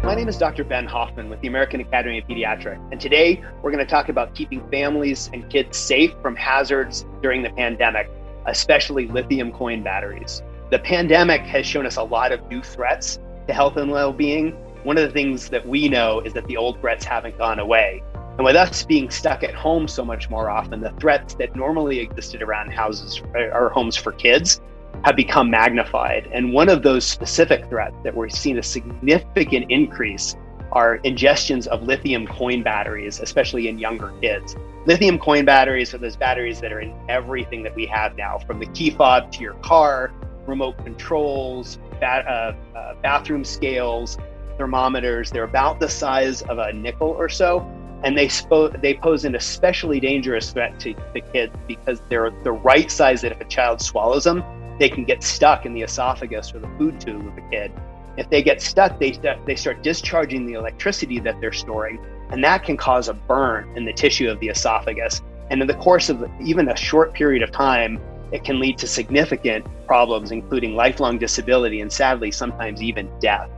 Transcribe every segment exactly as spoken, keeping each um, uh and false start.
My name is Doctor Ben Hoffman with the American Academy of Pediatrics, and today we're going to talk about keeping families and kids safe from hazards during the pandemic, especially lithium coin batteries. The pandemic has shown us a lot of new threats to health and well-being. One of the things that we know is that the old threats haven't gone away. And with us being stuck at home so much more often, the threats that normally existed around houses or homes for kids have become magnified. And one of those specific threats that we're seeing a significant increase are ingestions of lithium coin batteries, especially in younger kids. Lithium coin batteries are those batteries that are in everything that we have now, from the key fob to your car, remote controls, ba- uh, uh, bathroom scales, thermometers. They're about the size of a nickel or so. And they, spo- they pose an especially dangerous threat to the kids because they're the right size that if a child swallows them, they can get stuck in the esophagus or the food tube of the kid. If they get stuck, they, st- they start discharging the electricity that they're storing, and that can cause a burn in the tissue of the esophagus. And in the course of even a short period of time, it can lead to significant problems, including lifelong disability and sadly, sometimes even death.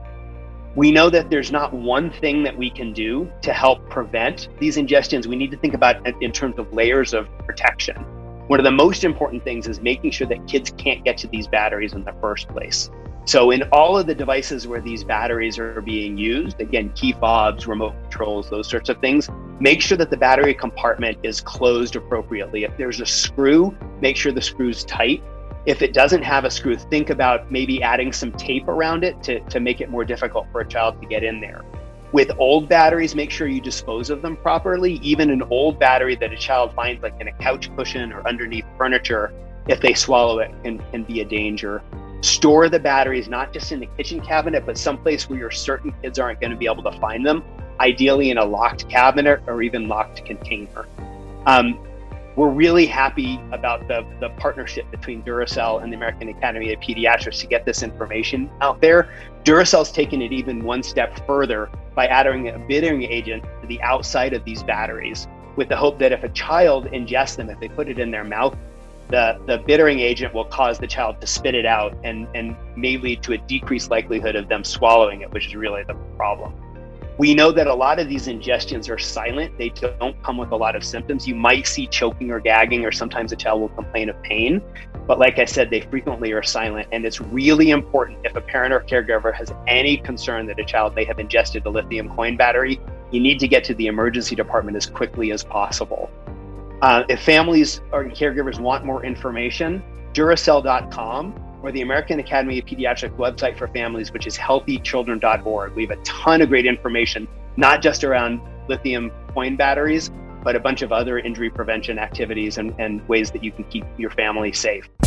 We know that there's not one thing that we can do to help prevent these ingestions. We need to think about it in terms of layers of protection. One of the most important things is making sure that kids can't get to these batteries in the first place. So in all of the devices where these batteries are being used, again, key fobs, remote controls, those sorts of things, make sure that the battery compartment is closed appropriately. If there's a screw, make sure the screw's tight. If it doesn't have a screw, think about maybe adding some tape around it to, to make it more difficult for a child to get in there. With old batteries, make sure you dispose of them properly. Even an old battery that a child finds like in a couch cushion or underneath furniture, if they swallow it, can, can be a danger. Store the batteries not just in the kitchen cabinet, but someplace where you're certain kids aren't going to be able to find them, ideally in a locked cabinet or even locked container. Um, We're really happy about the, the partnership between Duracell and the American Academy of Pediatrics to get this information out there. Duracell's taken it even one step further by adding a bittering agent to the outside of these batteries with the hope that if a child ingests them, if they put it in their mouth, the, the bittering agent will cause the child to spit it out and, and may lead to a decreased likelihood of them swallowing it, which is really the problem. We know that a lot of these ingestions are silent. They don't come with a lot of symptoms. You might see choking or gagging, or sometimes a child will complain of pain. But like I said, they frequently are silent. And it's really important if a parent or caregiver has any concern that a child may have ingested a lithium coin battery, you need to get to the emergency department as quickly as possible. Uh, if families or caregivers want more information, Duracell dot com or the American Academy of Pediatrics website for families, which is healthy children dot org. We have a ton of great information, not just around lithium coin batteries, but a bunch of other injury prevention activities and, and ways that you can keep your family safe.